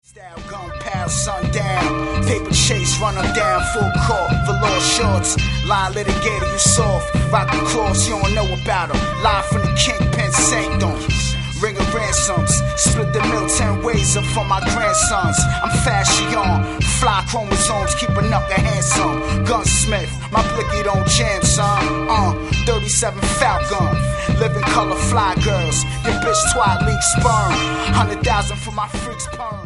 Style gun past sundown, paper chase, run them down, full court, velour shorts, line litigator, you soft, rock the cross, you don't know about them, live from the kingpin sanctum, ring of ransoms, split the mill 10 ways up for my grandsons, I'm fashion, fly chromosomes, keeping up the handsome, gunsmith, my blicky don't jam son, 37 Falcon, living color fly girls, your bitch twat leak sperm, 100,000 for my freaks perm.